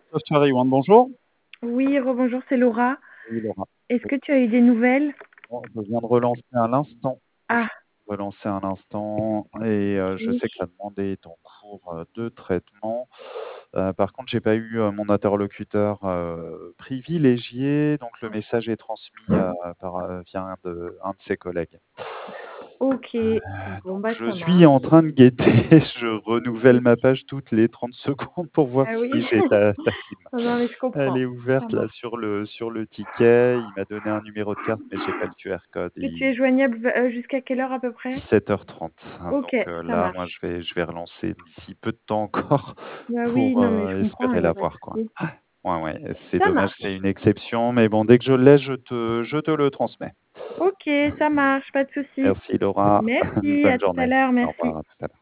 Chariwan, bonjour. Oui, rebonjour, c'est Laura. Oui, Laura. Est-ce que tu as eu des nouvelles? Bon, je viens de relancer à l'instant. Je Ah, viens de relancer à l'instant et je oui. sais que la demande est en cours de traitement. Par contre, j'ai pas eu mon interlocuteur privilégié, donc le message est transmis via un de ses collègues. Ok. Bon, Donc bah, je ça suis en marche. train de guetter, je renouvelle ma page toutes les 30 secondes pour voir Ah si oui. j'ai ta team. Non, non, mais je Elle comprends. est Ça ouverte là marche. sur le ticket. Il m'a donné un numéro de carte, mais j'ai pas le QR code. Et tu es joignable jusqu'à quelle heure à peu près? 17h30. Ok, Donc ça là, moi, marche. je vais relancer d'ici peu de temps encore Bah oui, pour non, mais je comprends, espérer il n'y a pas de l'avoir, quoi. souci. Ouais, ouais, c'est Ça dommage, c'est marche. une exception, mais bon, dès que je l'ai, je te le transmets. Ok, ça marche, pas de souci. Merci Laura, Merci, à bonne tout à journée. l'heure, Au merci. revoir, à tout à l'heure.